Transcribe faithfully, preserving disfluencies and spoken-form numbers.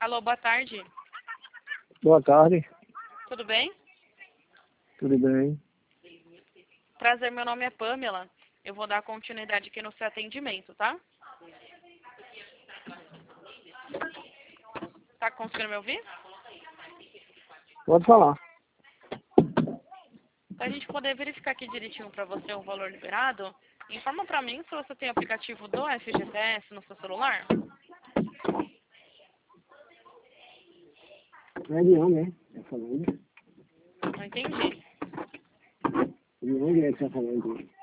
Alô, boa tarde. Boa tarde, Tudo bem? tudo bem? Prazer, meu nome é Pamela. Eu vou dar continuidade aqui no seu atendimento, tá? Tá conseguindo me ouvir? Pode falar. Pra gente poder verificar aqui direitinho pra você o valor liberado, informa pra mim se você tem o aplicativo do F G T S no seu celular. É de onde, né? Tá falando? Não entendi. De onde é que tá falando?